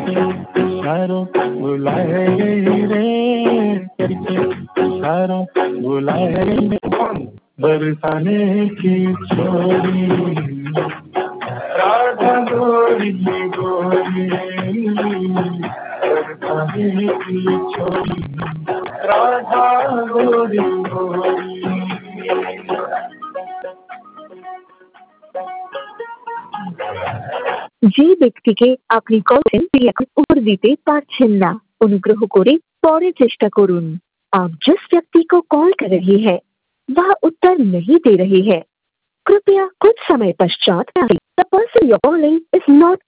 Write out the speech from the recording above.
इशारों बुलाए रे करके, इशारों बुलाए रे बरसाने की छोरी, राधा गोरी गोरी बरसाने की छोरी, राधा गोरी गोरी। যে ব্যক্তিকে আপনি কল করেছেন তিনি এখন উপর দিতে পারছেন না, অনুগ্রহ করে পরে চেষ্টা করুন। आप जिस व्यक्ति को कॉल कर रही है वह उत्तर नहीं दे रही है, कृपया कुछ समय पश्चात the person you calling is not